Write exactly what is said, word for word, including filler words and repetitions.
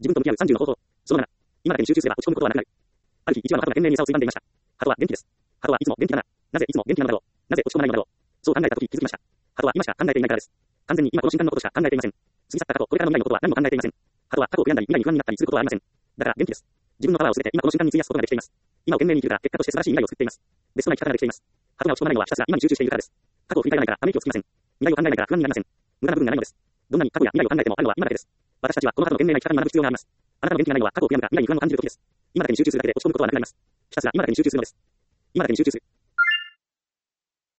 自分と向き合うさんじゅうの方法。そのなな。今だけに集中すれば落ち込むことはなくなる。ある日、一羽の鳩が懸命に餌をついばんでいました。鳩は元気です。鳩はいつも元気なのだろう。なぜいつも元気なのだろう。なぜ落ち込まないのだろう。そう考えたとき気づきました。鳩は今しか考えていないからです。完全に今この瞬間のことしか考えていません。過ぎ去った過去、これからの未来のことは何も考えていません。鳩は過去を悔やんだり、未来に不安になったりすることはありません。だから元気です。自分のパワーをすべて今この瞬間に費やすことができています。今を懸命に生きるから結果として素晴らしい未来を作っています。ベストな生き方ができています。鳩が落ち込まないのはひたすら今に集中しているからです。過去を振り返らないからため息をつきません。未来を考えないから不安になりません。無駄な部分がないのです。どんなに過去や未来を考えてもあるのは今だけです。私たちはこの鳩の懸命な生き方に学ぶ必要があります。あなたの元気がないのは過去を悔やむか未来に不安を感じるときです。今だけに集中するだけで落ち込むことはなくなります。ひたすら今だけに集中するのです。今だけに集中する。